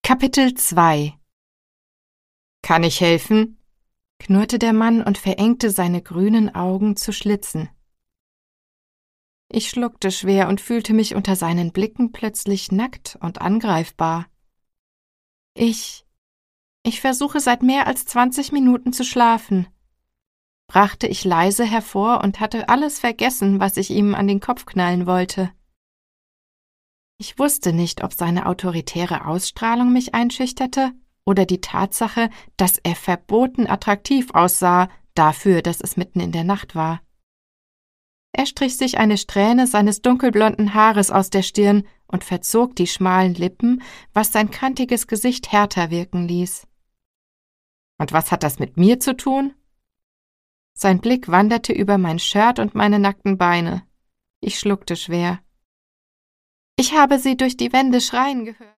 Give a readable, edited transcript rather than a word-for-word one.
Kapitel 2 »Kann ich helfen?« knurrte der Mann und verengte seine grünen Augen zu Schlitzen. Ich schluckte schwer und fühlte mich unter seinen Blicken plötzlich nackt und angreifbar. Ich versuche seit mehr als 20 Minuten zu schlafen«, brachte ich leise hervor und hatte alles vergessen, was ich ihm an den Kopf knallen wollte. Ich wusste nicht, ob seine autoritäre Ausstrahlung mich einschüchterte oder die Tatsache, dass er verboten attraktiv aussah, dafür, dass es mitten in der Nacht war. Er strich sich eine Strähne seines dunkelblonden Haares aus der Stirn und verzog die schmalen Lippen, was sein kantiges Gesicht härter wirken ließ. »Und was hat das mit mir zu tun?« Sein Blick wanderte über mein Shirt und meine nackten Beine. Ich schluckte schwer. »Ich habe Sie durch die Wände schreien gehört.«